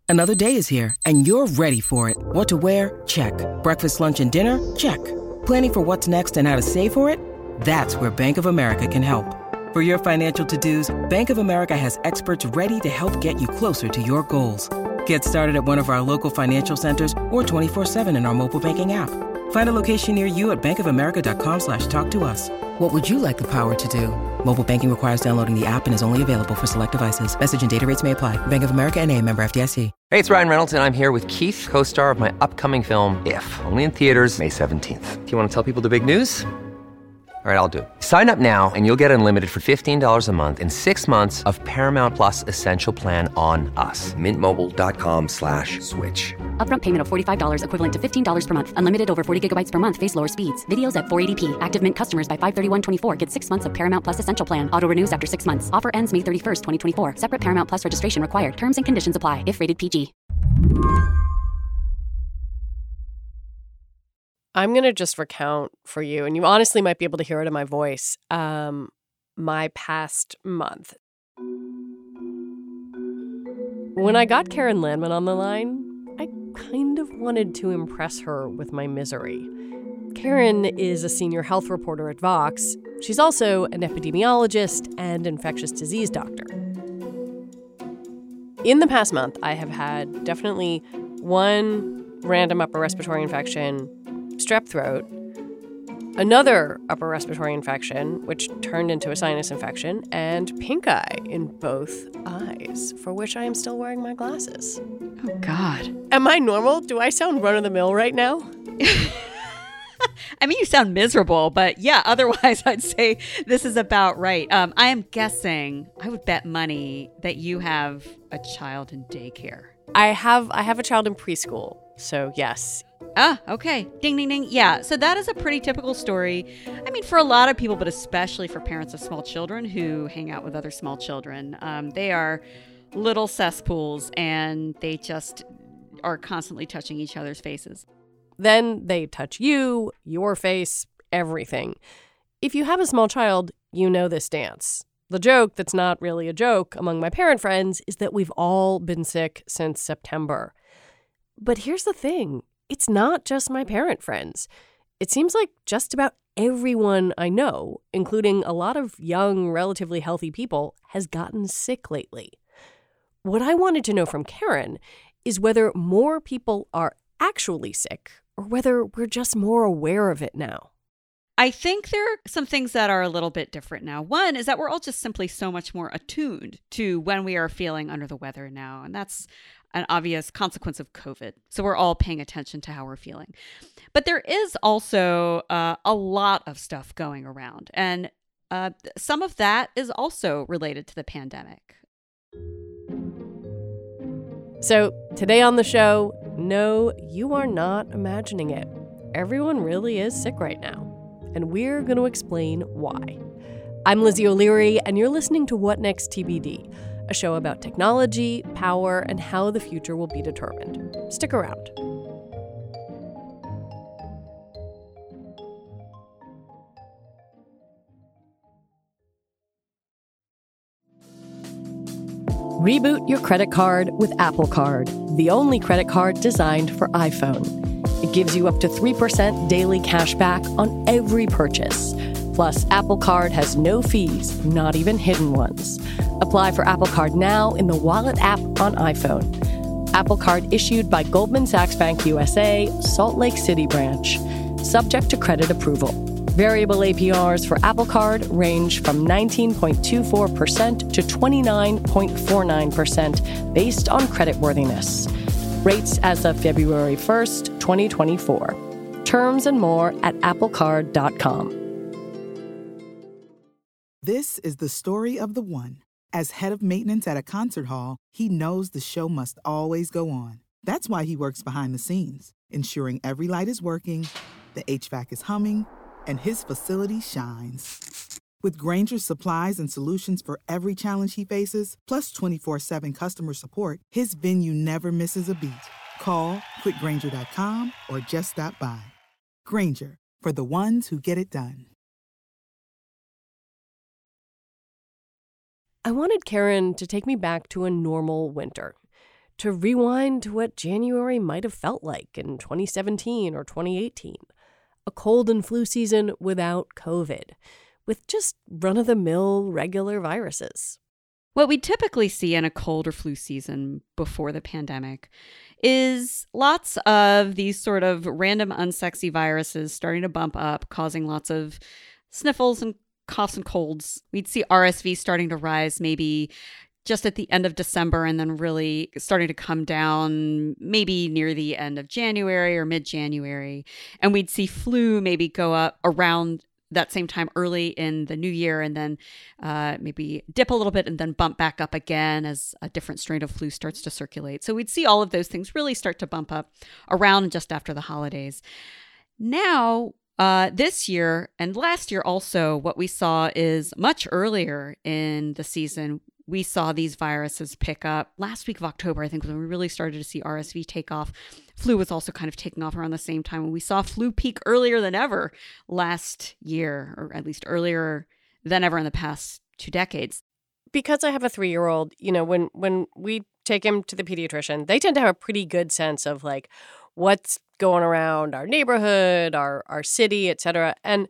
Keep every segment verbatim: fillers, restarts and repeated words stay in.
Another day is here, and you're ready for it. What to wear? Check. Breakfast, lunch, and dinner? Check. Planning for what's next and how to save for it? That's where Bank of America can help. For your financial to-dos, Bank of America has experts ready to help get you closer to your goals. Get started at one of our local financial centers or twenty-four seven in our mobile banking app. Find a location near you at bankofamerica.com slash talk to us. What would you like the power to do? Mobile banking requires downloading the app and is only available for select devices. Message and data rates may apply. Bank of America N A, member F D I C. Hey, it's Ryan Reynolds, and I'm here with Keith, co-star of my upcoming film, If, only in theaters May seventeenth. Do you want to tell people the big news? All right, I'll do it. Sign up now and you'll get unlimited for fifteen dollars a month and six months of Paramount Plus Essential Plan on us. Mint Mobile dot com slash switch. Upfront payment of forty-five dollars equivalent to fifteen dollars per month. Unlimited over forty gigabytes per month. Face lower speeds. Videos at four eighty p. Active Mint customers by five thirty-one twenty-four get six months of Paramount Plus Essential Plan. Auto renews after six months. Offer ends May thirty-first, twenty twenty-four. Separate Paramount Plus registration required. Terms and conditions apply if rated P G. I'm going to just recount for you, and you honestly might be able to hear it in my voice, um, my past month. When I got Karen Landman on the line, I kind of wanted to impress her with my misery. Karen is a senior health reporter at Vox. She's also an epidemiologist and infectious disease doctor. In the past month, I have had definitely one random upper respiratory infection, strep throat, another upper respiratory infection, which turned into a sinus infection, and pink eye in both eyes, for which I am still wearing my glasses. Oh, God. Am I normal? Do I sound run-of-the-mill right now? I mean, you sound miserable, but yeah, otherwise I'd say this is about right. Um, I am guessing, I would bet money that you have a child in daycare. I have I have a child in preschool, so yes. Ah, okay. Ding, ding, ding. Yeah, so that is a pretty typical story. I mean, for a lot of people, but especially for parents of small children who hang out with other small children. Um, they are little cesspools, and they just are constantly touching each other's faces. Then they touch you, your face, everything. If you have a small child, you know this dance. The joke that's not really a joke among my parent friends is that we've all been sick since September. But here's the thing. It's not just my parent friends. It seems like just about everyone I know, including a lot of young, relatively healthy people, has gotten sick lately. What I wanted to know from Karen is whether more people are actually sick or whether we're just more aware of it now. I think there are some things that are a little bit different now. One is that we're all just simply so much more attuned to when we are feeling under the weather now. And that's an obvious consequence of COVID. So we're all paying attention to how we're feeling. But there is also uh, a lot of stuff going around. And uh, some of that is also related to the pandemic. So today on the show, no, you are not imagining it. Everyone really is sick right now. And we're going to explain why. I'm Lizzie O'Leary, and you're listening to What Next T B D, a show about technology, power, and how the future will be determined. Stick around. Reboot your credit card with Apple Card, the only credit card designed for iPhone. It gives you up to three percent daily cash back on every purchase. Plus, Apple Card has no fees, not even hidden ones. Apply for Apple Card now in the Wallet app on iPhone. Apple Card issued by Goldman Sachs Bank U S A, Salt Lake City branch. Subject to credit approval. Variable A P Rs for Apple Card range from nineteen point two four percent to twenty-nine point four nine percent based on creditworthiness. Rates as of February first, twenty twenty-four. Terms and more at apple card dot com. This is the story of the one. As head of maintenance at a concert hall, he knows the show must always go on. That's why he works behind the scenes, ensuring every light is working, the H V A C is humming, and his facility shines. With Grainger's supplies and solutions for every challenge he faces, plus twenty-four seven customer support, his venue never misses a beat. Call quick grainger dot com or just stop by. Grainger, for the ones who get it done. I wanted Karen to take me back to a normal winter, to rewind to what January might have felt like in twenty seventeen or twenty eighteen. A cold and flu season without COVID, with just run-of-the-mill regular viruses. What we typically see in a cold or flu season before the pandemic is lots of these sort of random unsexy viruses starting to bump up, causing lots of sniffles and coughs and colds. We'd see R S V starting to rise maybe just at the end of December and then really starting to come down maybe near the end of January or mid-January. And we'd see flu maybe go up around that same time early in the new year and then uh, maybe dip a little bit and then bump back up again as a different strain of flu starts to circulate. So we'd see all of those things really start to bump up around just after the holidays. Now, uh, this year and last year also, what we saw is much earlier in the season, we saw these viruses pick up. Last week of October, I think, when we really started to see R S V take off. Flu was also kind of taking off around the same time. And we saw flu peak earlier than ever last year, or at least earlier than ever in the past two decades. Because I have a three-year-old, you know, when, when we take him to the pediatrician, they tend to have a pretty good sense of, like, what's going around our neighborhood, our, our city, et cetera. And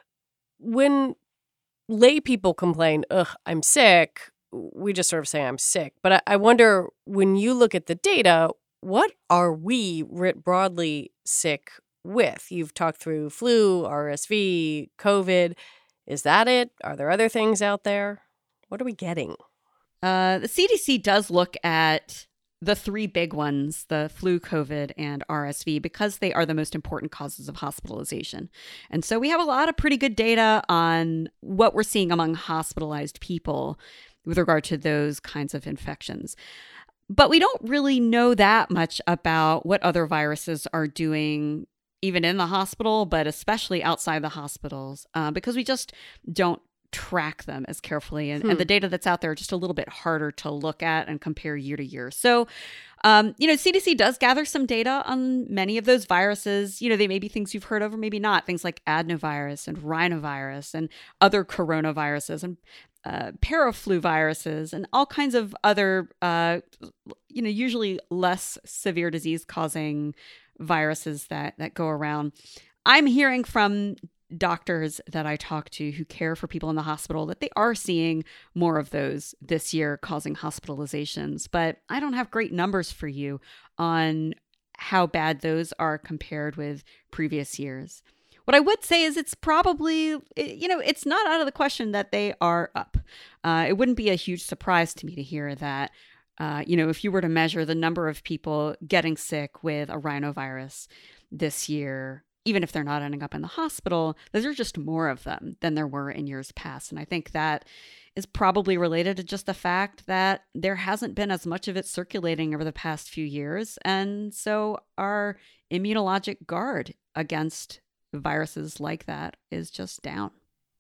when lay people complain, ugh, I'm sick, we just sort of say I'm sick. But I, I wonder, when you look at the data, what are we writ broadly sick with? You've talked through flu, R S V, COVID. Is that it? Are there other things out there? What are we getting? Uh, the C D C does look at the three big ones, the flu, COVID, and R S V, because they are the most important causes of hospitalization. And so we have a lot of pretty good data on what we're seeing among hospitalized people with regard to those kinds of infections. But we don't really know that much about what other viruses are doing, even in the hospital, but especially outside the hospitals, uh, because we just don't track them as carefully. And, hmm. and the data that's out there are just a little bit harder to look at and compare year to year. So, um, you know, C D C does gather some data on many of those viruses. You know, they may be things you've heard of or maybe not. Things like adenovirus and rhinovirus and other coronaviruses and uh, paraflu viruses and all kinds of other, uh, you know, usually less severe disease causing viruses that, that go around. I'm hearing from doctors that I talk to who care for people in the hospital that they are seeing more of those this year causing hospitalizations. But I don't have great numbers for you on how bad those are compared with previous years. What I would say is it's probably, you know, it's not out of the question that they are up. Uh, it wouldn't be a huge surprise to me to hear that, uh, you know, if you were to measure the number of people getting sick with a rhinovirus this year, even if they're not ending up in the hospital, those are just more of them than there were in years past. And I think that is probably related to just the fact that there hasn't been as much of it circulating over the past few years. And so our immunologic guard against viruses like that is just down.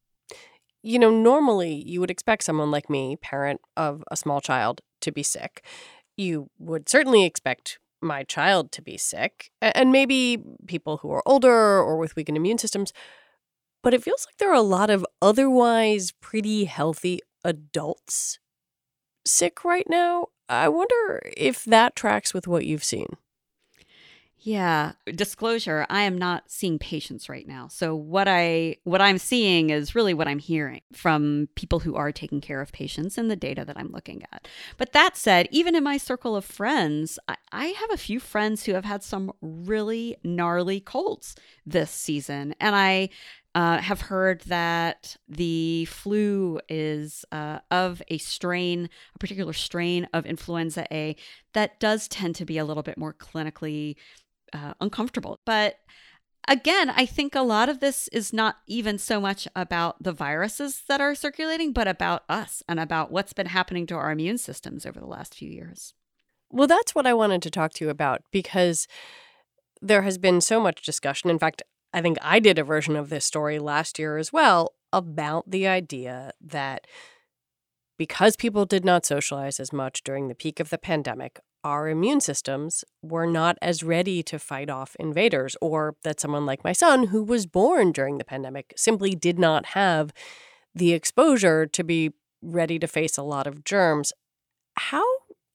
You know, normally you would expect someone like me, parent of a small child, to be sick. You would certainly expect my child to be sick, and maybe people who are older or with weakened immune systems. But it feels like there are a lot of otherwise pretty healthy adults sick right now. I wonder if that tracks with what you've seen. Yeah. Disclosure, I am not seeing patients right now. So what I what I'm seeing is really what I'm hearing from people who are taking care of patients and the data that I'm looking at. But that said, even in my circle of friends, I, I have a few friends who have had some really gnarly colds this season. And I uh, have heard that the flu is uh, of a strain, a particular strain of influenza A that does tend to be a little bit more clinically Uh, uncomfortable. But again, I think a lot of this is not even so much about the viruses that are circulating, but about us and about what's been happening to our immune systems over the last few years. Well, that's what I wanted to talk to you about, because there has been so much discussion. In fact, I think I did a version of this story last year as well about the idea that because people did not socialize as much during the peak of the pandemic, our immune systems were not as ready to fight off invaders, or that someone like my son, who was born during the pandemic, simply did not have the exposure to be ready to face a lot of germs. How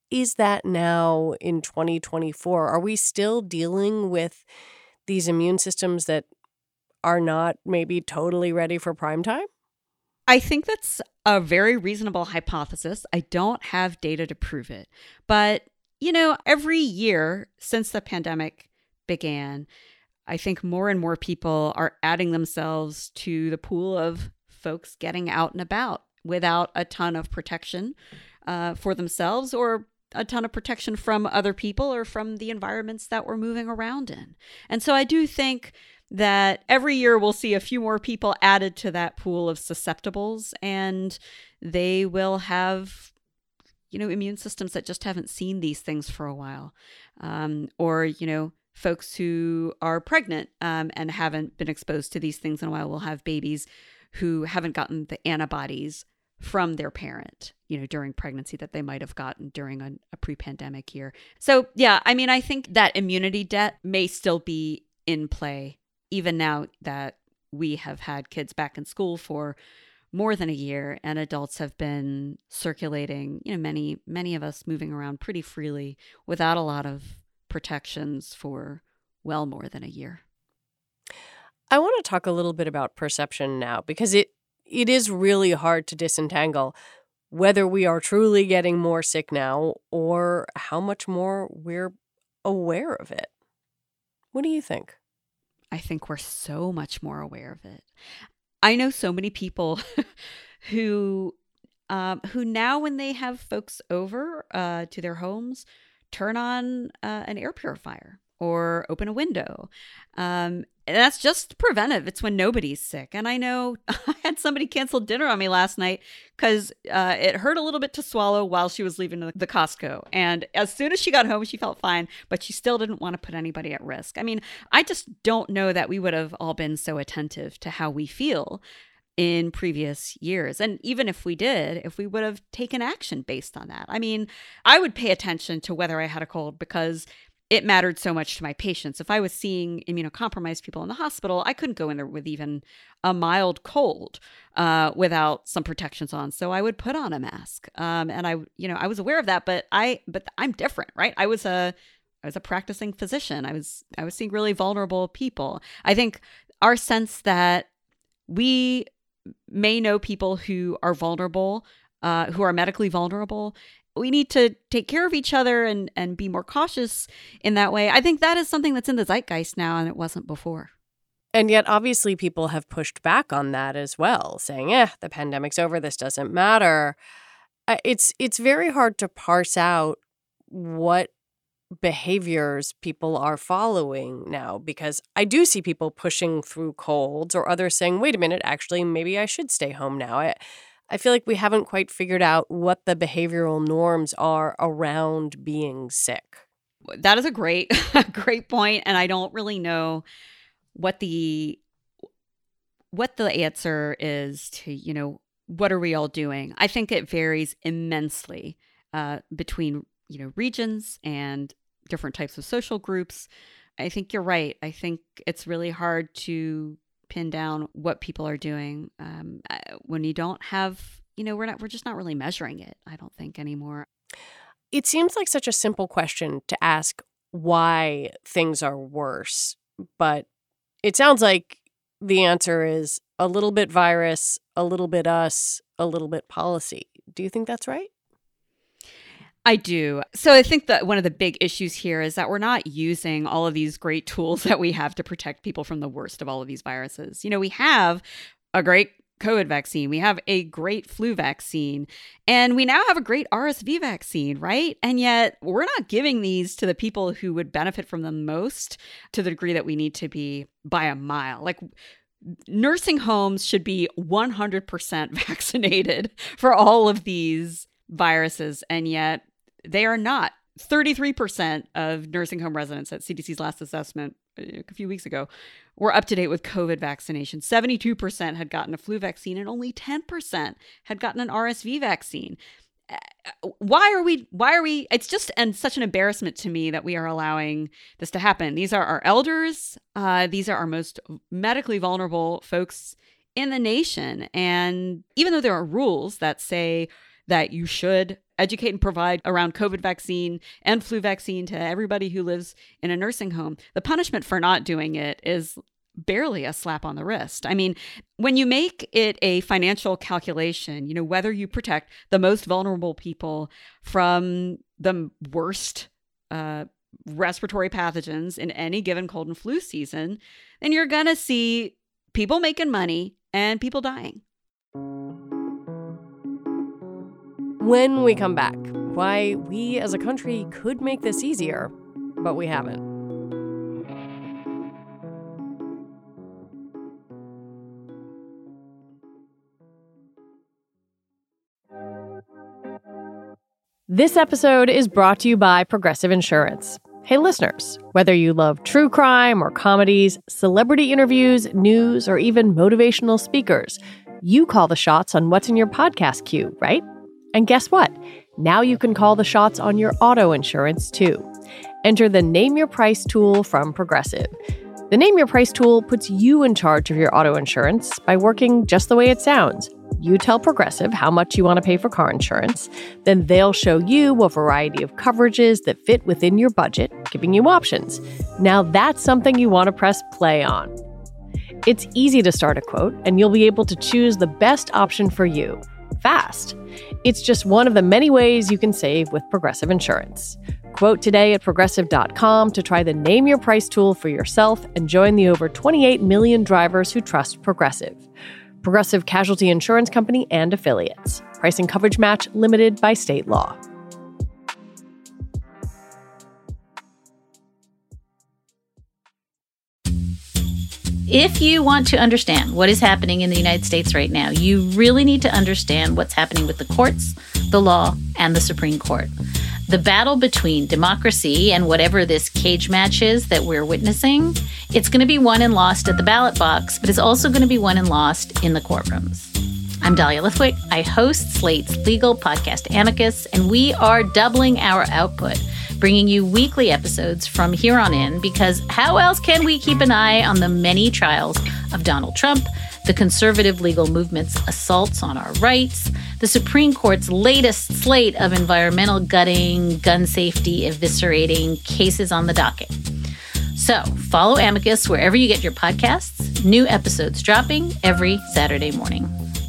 is that now in twenty twenty-four? Are we still dealing with these immune systems that are not maybe totally ready for prime time? I think that's a very reasonable hypothesis. I don't have data to prove it. But, you know, every year since the pandemic began, I think more and more people are adding themselves to the pool of folks getting out and about without a ton of protection uh, for themselves or a ton of protection from other people or from the environments that we're moving around in. And so I do think that every year we'll see a few more people added to that pool of susceptibles, and they will have, you know, immune systems that just haven't seen these things for a while. Um, or, you know, folks who are pregnant um, and haven't been exposed to these things in a while will have babies who haven't gotten the antibodies from their parent, you know, during pregnancy that they might have gotten during a, a pre-pandemic year. So, yeah, I mean, I think that immunity debt may still be in play, even now that we have had kids back in school for more than a year and adults have been circulating, you know, many, many of us moving around pretty freely without a lot of protections for well more than a year. I want to talk a little bit about perception now, because it it is really hard to disentangle whether we are truly getting more sick now or how much more we're aware of it. What do you think? I think we're so much more aware of it. I know so many people who um, who now, when they have folks over uh, to their homes, turn on uh, an air purifier or open a window. Um, and that's just preventive. It's when nobody's sick. And I know I had somebody cancel dinner on me last night because uh, it hurt a little bit to swallow while she was leaving the Costco. And as soon as she got home, she felt fine, but she still didn't want to put anybody at risk. I mean, I just don't know that we would have all been so attentive to how we feel in previous years. And even if we did, if we would have taken action based on that. I mean, I would pay attention to whether I had a cold because it mattered so much to my patients. If I was seeing immunocompromised people in the hospital, I couldn't go in there with even a mild cold uh, without some protections on. So I would put on a mask. Um, and I, you know, I was aware of that, but I, but I'm different, right? I was a, I was a practicing physician. I was, I was seeing really vulnerable people. I think our sense that we may know people who are vulnerable, uh, who are medically vulnerable. We need to take care of each other and, and be more cautious in that way. I think that is something that's in the zeitgeist now, and it wasn't before. And yet, obviously, people have pushed back on that as well, saying, eh, the pandemic's over, this doesn't matter. It's, it's very hard to parse out what behaviors people are following now, because I do see people pushing through colds or others saying, wait a minute, actually, maybe I should stay home now. I, I feel like we haven't quite figured out what the behavioral norms are around being sick. That is a great, great point, and I don't really know what the what the answer is to, you know, what are we all doing? I think it varies immensely uh, between, you know, regions and different types of social groups. I think you're right. I think it's really hard to pin down what people are doing um, when you don't have, you know, we're not, we're just not really measuring it, I don't think, anymore. It seems like such a simple question to ask why things are worse, but it sounds like the answer is a little bit virus, a little bit us, a little bit policy. Do you think that's right? I do. So I think that one of the big issues here is that we're not using all of these great tools that we have to protect people from the worst of all of these viruses. You know, we have a great COVID vaccine. We have a great flu vaccine. And we now have a great R S V vaccine, right? And yet we're not giving these to the people who would benefit from them most to the degree that we need to be by a mile. Like, nursing homes should be one hundred percent vaccinated for all of these viruses. And yet they are not. thirty-three percent of nursing home residents at C D C's last assessment a few weeks ago were up to date with COVID vaccination. seventy-two percent had gotten a flu vaccine and only ten percent had gotten an R S V vaccine. Why are we, why are we, it's just and such an embarrassment to me that we are allowing this to happen. These are our elders. Uh, these are our most medically vulnerable folks in the nation. And even though there are rules that say that you should educate and provide around COVID vaccine and flu vaccine to everybody who lives in a nursing home. The punishment for not doing it is barely a slap on the wrist. I mean, when you make it a financial calculation, you know, whether you protect the most vulnerable people from the worst uh, respiratory pathogens in any given cold and flu season, then you're going to see people making money and people dying. When we come back, why we as a country could make this easier, but we haven't. This episode is brought to you by Progressive Insurance. Hey, listeners, whether you love true crime or comedies, celebrity interviews, news, or even motivational speakers, you call the shots on what's in your podcast queue, right? And guess what? Now you can call the shots on your auto insurance, too. Enter the Name Your Price tool from Progressive. The Name Your Price tool puts you in charge of your auto insurance by working just the way it sounds. You tell Progressive how much you want to pay for car insurance. Then they'll show you a variety of coverages that fit within your budget, giving you options. Now that's something you want to press play on. It's easy to start a quote, and you'll be able to choose the best option for you, fast. It's just one of the many ways you can save with Progressive Insurance. Quote today at progressive dot com to try the Name Your Price tool for yourself and join the over twenty-eight million drivers who trust Progressive. Progressive Casualty Insurance Company and Affiliates. Price and coverage match limited by state law. If you want to understand what is happening in the United States right now, you really need to understand what's happening with the courts, the law, and the Supreme Court. The battle between democracy and whatever this cage match is that we're witnessing, it's going to be won and lost at the ballot box, but it's also going to be won and lost in the courtrooms. I'm Dahlia Lithwick. I host Slate's legal podcast Amicus, and we are doubling our output, bringing you weekly episodes from here on in, because how else can we keep an eye on the many trials of Donald Trump, the conservative legal movement's assaults on our rights, the Supreme Court's latest slate of environmental gutting, gun safety eviscerating cases on the docket. So follow Amicus wherever you get your podcasts. New episodes dropping every Saturday morning.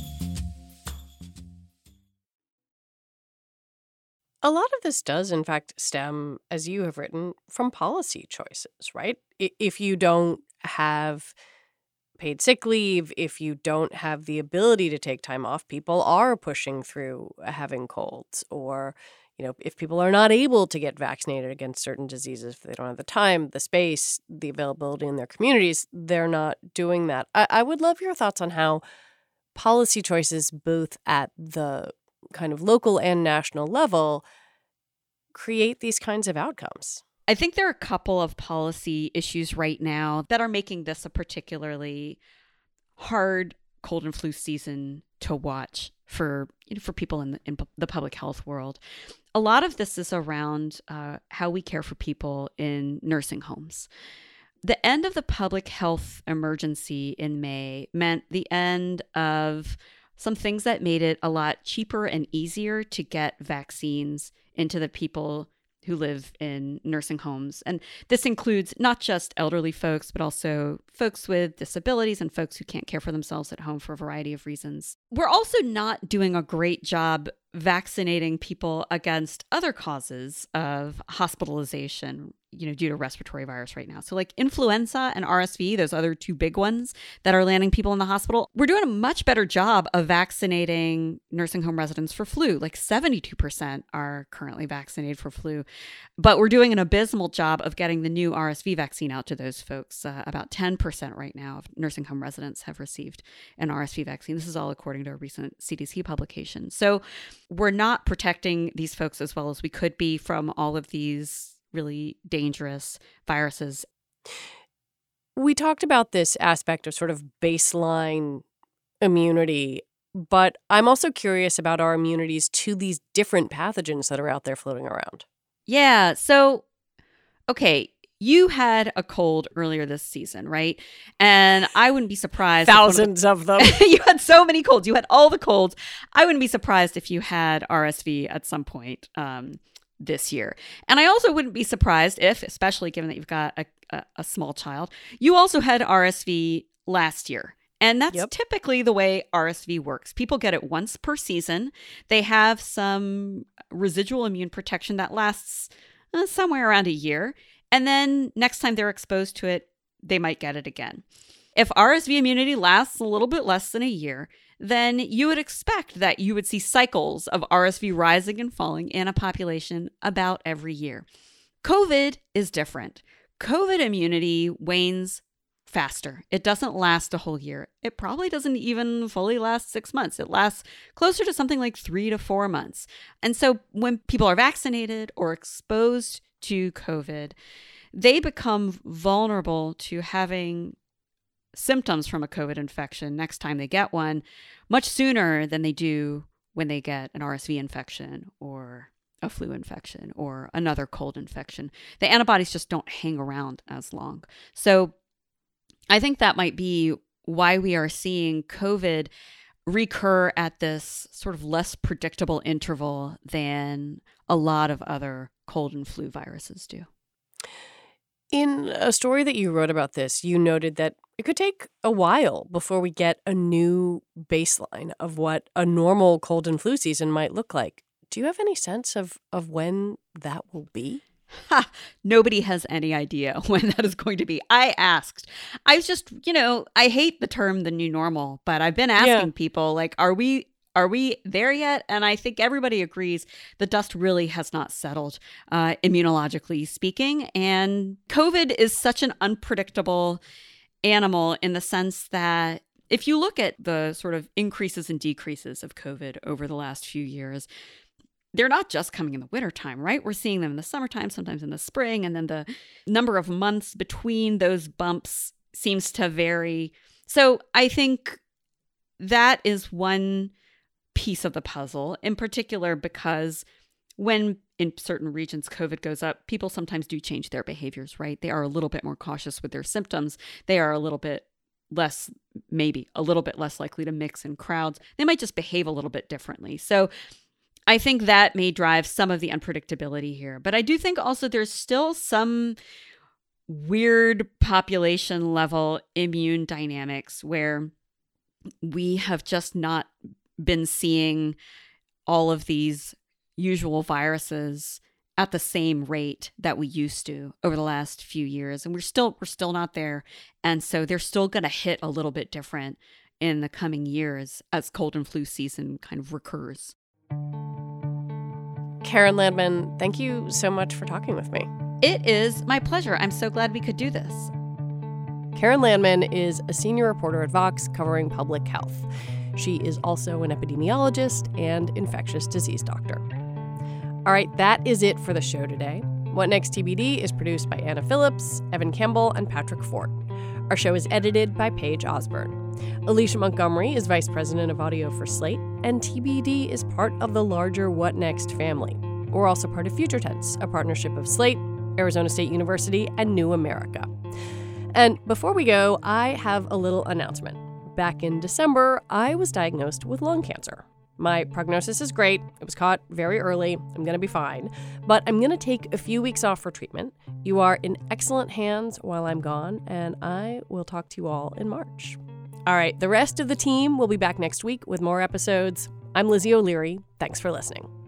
A lot of this does, in fact, stem, as you have written, from policy choices, right? If you don't have paid sick leave, if you don't have the ability to take time off, people are pushing through having colds. Or, you know, if people are not able to get vaccinated against certain diseases, if they don't have the time, the space, the availability in their communities, they're not doing that. I, I would love your thoughts on how policy choices, both at the kind of local and national level, create these kinds of outcomes. I think there are a couple of policy issues right now that are making this a particularly hard cold and flu season to watch for, you know, for people in the, in the public health world. A lot of this is around uh, how we care for people in nursing homes. The end of the public health emergency in May meant the end of some things that made it a lot cheaper and easier to get vaccines into the people who live in nursing homes. And this includes not just elderly folks, but also folks with disabilities and folks who can't care for themselves at home for a variety of reasons. We're also not doing a great job vaccinating people against other causes of hospitalization, you know, due to respiratory virus right now. So like influenza and R S V, those other two big ones that are landing people in the hospital, we're doing a much better job of vaccinating nursing home residents for flu. Like seventy-two percent are currently vaccinated for flu, but we're doing an abysmal job of getting the new R S V vaccine out to those folks. Uh, about ten percent right now of nursing home residents have received an R S V vaccine. This is all according to a recent C D C publication. So we're not protecting these folks as well as we could be from all of these really dangerous viruses. We talked about this aspect of sort of baseline immunity, but I'm also curious about our immunities to these different pathogens that are out there floating around. Yeah. So, okay, you had a cold earlier this season, right? And I wouldn't be surprised. Thousands of, the- of them. You had so many colds. You had all the colds. I wouldn't be surprised if you had R S V at some point um, this year. And I also wouldn't be surprised if, especially given that you've got a, a, a small child, you also had R S V last year. And that's yep. typically the way R S V works. People get it once per season. They have some residual immune protection that lasts uh, somewhere around a year. And then next time they're exposed to it, they might get it again. If R S V immunity lasts a little bit less than a year, then you would expect that you would see cycles of R S V rising and falling in a population about every year. COVID is different. COVID immunity wanes faster. It doesn't last a whole year. It probably doesn't even fully last six months. It lasts closer to something like three to four months. And so when people are vaccinated or exposed to COVID, they become vulnerable to having symptoms from a COVID infection next time they get one much sooner than they do when they get an R S V infection or a flu infection or another cold infection. The antibodies just don't hang around as long. So I think that might be why we are seeing COVID recur at this sort of less predictable interval than a lot of other cold and flu viruses do. In a story that you wrote about this, you noted that it could take a while before we get a new baseline of what a normal cold and flu season might look like. Do you have any sense of, of when that will be? Ha! Nobody has any idea when that is going to be. I asked. I was just, you know, I hate the term the new normal, but I've been asking yeah. people, like, are we are we there yet? And I think everybody agrees the dust really has not settled, uh, immunologically speaking. And COVID is such an unpredictable animal in the sense that if you look at the sort of increases and decreases of COVID over the last few years, they're not just coming in the wintertime, right? We're seeing them in the summertime, sometimes in the spring, and then the number of months between those bumps seems to vary. So I think that is one piece of the puzzle, in particular because when in certain regions COVID goes up, people sometimes do change their behaviors, right? They are a little bit more cautious with their symptoms. They are a little bit less, maybe a little bit less likely to mix in crowds. They might just behave a little bit differently. So I think that may drive some of the unpredictability here. But I do think also there's still some weird population level immune dynamics where we have just not been seeing all of these usual viruses at the same rate that we used to over the last few years. And we're still we're still not there. And so they're still going to hit a little bit different in the coming years as cold and flu season kind of recurs. Karen Landman, thank you so much for talking with me. It is my pleasure. I'm so glad we could do this. Karen Landman is a senior reporter at Vox covering public health. She is also an epidemiologist and infectious disease doctor. All right, that is it for the show today. What Next T B D is produced by Anna Phillips, Evan Campbell, and Patrick Fort. Our show is edited by Paige Osborne. Alicia Montgomery is vice president of audio for Slate, and T B D is part of the larger What Next family. We're also part of Future Tense, a partnership of Slate, Arizona State University, and New America. And before we go, I have a little announcement. Back in December, I was diagnosed with lung cancer. My prognosis is great. It was caught very early. I'm going to be fine. But I'm going to take a few weeks off for treatment. You are in excellent hands while I'm gone, and I will talk to you all in March. All right, the rest of the team will be back next week with more episodes. I'm Lizzie O'Leary. Thanks for listening.